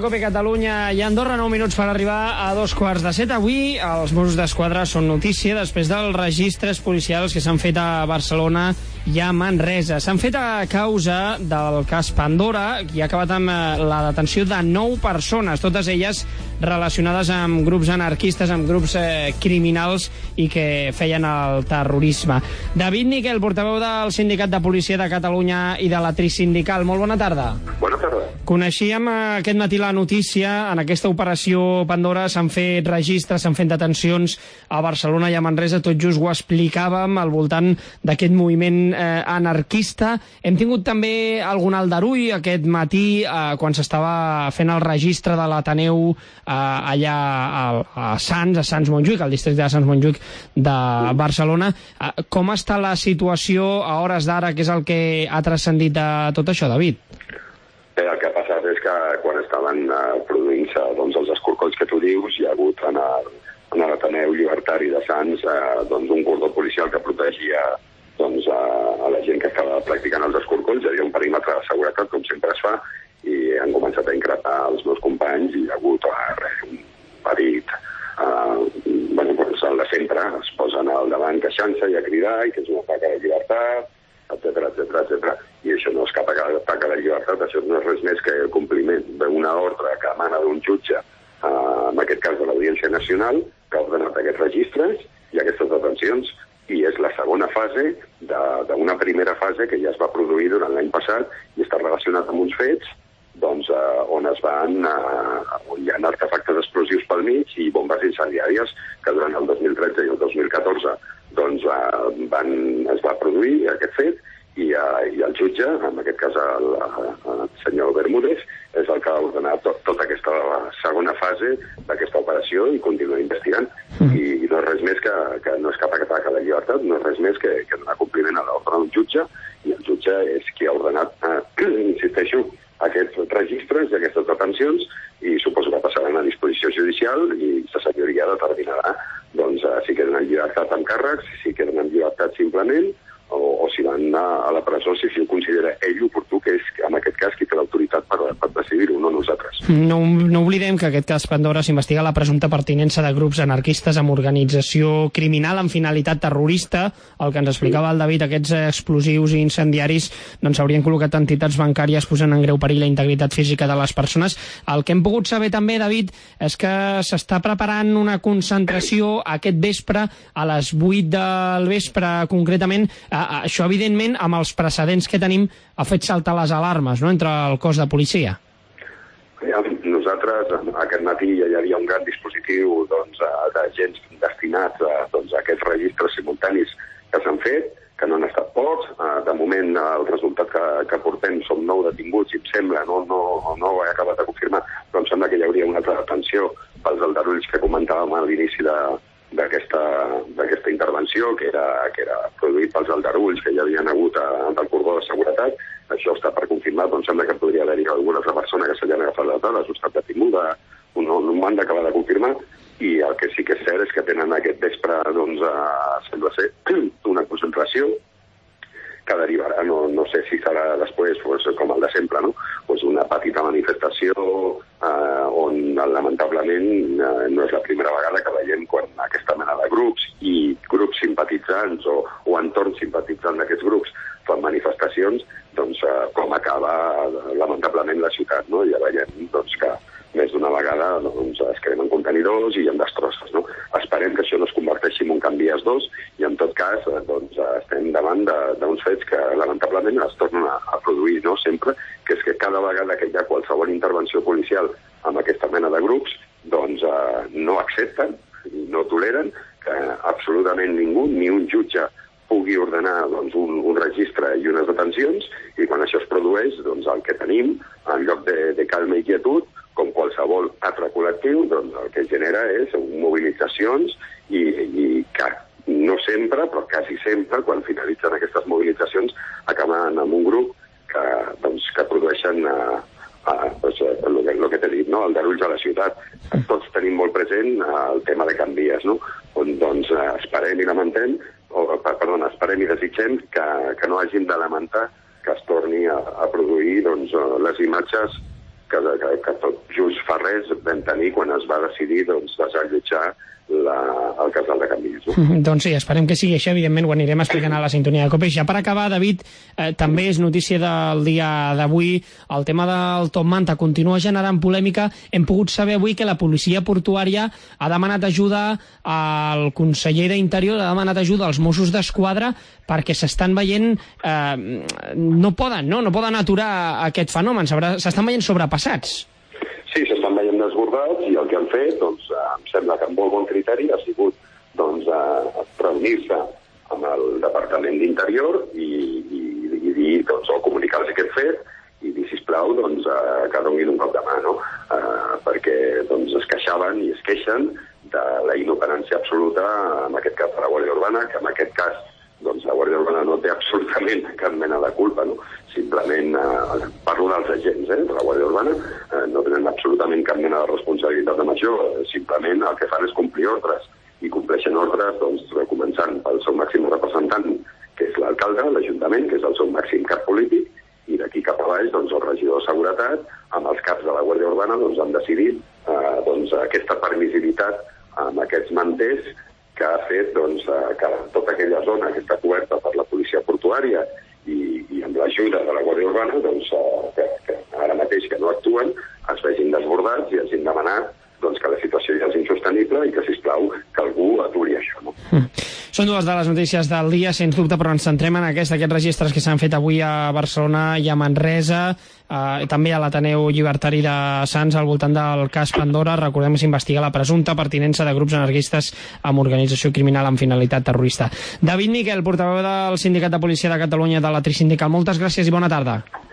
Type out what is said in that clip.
COPE Catalunya i Andorra, 9 minuts per arribar a 7:15. Avui els Mossos d'Esquadra són notícia després dels registres policials que s'han fet a Barcelona i a Manresa. S'han fet a causa del cas Pandora i ha acabat amb la detenció de 9 persones, totes elles relacionades amb grups anarquistes, amb grups criminals i que feien el terrorisme. David Niquel, portaveu del Sindicat de Policia de Catalunya i de la Trisindical. Molt bona tarda. Bona tarda. Coneixíem aquest matí la notícia. En aquesta operació Pandora s'han fet registres, s'han fet detencions a Barcelona i a Manresa. Tot just ho explicàvem al voltant d'aquest moviment anarquista. Hem tingut també algun aldarull aquest matí quan s'estava fent el registre de l'Ateneu allà a Sants Montjuïc, al districte de Sants Montjuïc de Barcelona. Com està la situació a hores d'ara, que és el que ha transcendit de tot això, David? El que ha passat és que quan estaven produint-se els escorcolls que tu dius, hi ha hagut en l'Ateneu Llibertari de Sants un cordó policial que protegia a la gent que estava practicant els escorcolls. Hi havia un perímetre de seguretat, com sempre es fa, i han començat a increpar els meus companys i hi ha hagut un ferit. El de sempre es posen al davant queixant-se i a cridar i que és una taca de llibertat, etcètera. I això no és cap taca de llibertat, això no és res més que el compliment d'una ordre que emana d'un jutge, en aquest cas de l'Audiència Nacional, que ha ordenat aquests registres i aquestes detencions, i és la segona fase d'una primera fase que ja es va produir durant l'any passat i està relacionat amb uns fets on hi ha artefactes explosius pel mig i bombes incendiàries que durant el 2013 i el 2014 es va produir aquest fet i el jutge, en aquest cas el senyor Bermúdez, és el que ha ordenat tota aquesta segona fase d'aquesta operació i continua investigant. I no és res més que no és cap atac a la llibertat, no és res més que donar compliment a l'ordre d'un jutge, i el jutge és qui ha ordenat, insisteixo, aquests registres i aquestes detencions, i suposo que passaran a disposició judicial i la senyoria determinarà si queden en llibertat amb càrrecs, si queden en llibertat simplement, o si van a la presó, si ho considera ell oportú, que és en aquest cas qui té l'autoritat per decidir-ho, no nosaltres. No oblidem que aquest cas Pandora s'investiga la presumpta pertinença de grups anarquistes amb organització criminal amb finalitat terrorista. El que ens explicava el David, aquests explosius i incendiaris s'haurien col·locat entitats bancàries posant en greu perill la integritat física de les persones. El que hem pogut saber també, David, és que s'està preparant una concentració aquest vespre a les 8 del vespre, concretament. Això, evidentment, amb els precedents que tenim, ha fet saltar les alarmes, no?, entre el cos de policia. Nosaltres, aquest matí ja hi havia un gran dispositiu d'agents destinats a aquests registres simultanis que s'han fet, que no han estat pocs. De moment, el resultat que portem són 9 detinguts, i em sembla, no ho he acabat de confirmar, però em sembla que hi hauria una altra detenció pels aldarulls que comentàvem a l'inici d'aquesta intervenció, que era produït pels aldarulls que hi havia hagut del cordó de seguretat. Això està per confirmar, però em sembla que podria haver-hi alguna altra persona que se li han agafat les dades o ha estat detinguda, no m'ho han d'acabar de confirmar. I el que sí que és cert és que tenen aquest vespre, sembla ser, una concentració que derivarà, no sé si serà després com el de sempre, no? Una petita manifestació on lamentablement no és la primera vegada que veiem quan aquesta mena de grups i grups simpatitzants o entorn simpatitzant d'aquests grups fan manifestacions, com acaba lamentablement la ciutat, no? Ja veiem que més d'una vegada es cremen contenidors i hi ha destrosses, no? Esperem que això no es converteixi en un canvies 2 i en tot cas estem davant d'uns fets que lamentablement es tornen a produir, no sempre, que és que cada vegada que hi ha qualsevol intervenció policial amb aquesta mena de grups no accepten i no toleren que absolutament ningú, ni un jutge, pugui ordenar un registre i unes detencions, i quan això es produeix, el que tenim, en lloc de calma i quietud, com qualsevol altre col·lectiu, el que genera és mobilitzacions i que no sempre, però quasi sempre, quan finalitzen aquestes mobilitzacions, acaben amb un grup que produeixen el que t'he dit, no? El aldarulls a la ciutat. Tots tenim molt present el tema de canvies, no? On esperem i lamentem, esperem i desitgem que no hagin de lamentar que es torni a produir les imatges que tot just fa res vam tenir quan es va decidir desallotjar el casal de Cambrils. Doncs sí, esperem que sigui això, evidentment ho anirem explicant a la sintonia de COPE. Ja per acabar, David, també és notícia del dia d'avui, el tema del Top Manta continua generant polèmica. Hem pogut saber avui que la policia portuària ha demanat ajuda al conseller d'Interior, ha demanat ajuda als Mossos d'Esquadra perquè s'estan veient... no poden aturar aquest fenomen, s'estan veient sobrepassats. Sí, s'estan veient desbordats i el que han fet, doncs, em sembla que amb molt bon criteri ha sigut reunir-se amb el Departament d'Interior i dir, o comunicar-los aquest fet i dir, sisplau, que donin un cop de mà, no? Perquè es queixaven i es queixen de la inoperància absoluta, en aquest cas de la Guàrdia Urbana, que en aquest cas la Guàrdia Urbana no té absolutament cap mena de culpa, no? Simplement, parlo dels agents de la Guàrdia Urbana, no tenen absolutament cap mena de responsabilitat amb això, simplement el que fan és complir ordres, i compleixen ordres començant pel seu màxim representant, que és l'alcalde, l'Ajuntament, que és el seu màxim cap polític, i d'aquí cap a baix el regidor de Seguretat, amb els caps de la Guàrdia Urbana, han decidit aquesta permissivitat amb aquests manters que ha fet que tota aquella zona que està coberta per la policia portuària i amb l'ajuda de la Guàrdia Urbana, que ara mateix que no actuen, es vegin desbordats i hagin demanat que la situació ja és insostenible i que, sisplau, que algú aturi això. No? Són dues de les notícies del dia, sens dubte, però ens centrem en aquests registres que s'han fet avui a Barcelona i a Manresa, també a l'Ateneu Llibertari de Sants, al voltant del cas Pandora. Recordem que s'investiga la presumpta pertinença de grups anarquistes amb organització criminal amb finalitat terrorista. David Miquel, portaveu del Sindicat de Policia de Catalunya de la Trisindical, moltes gràcies i bona tarda.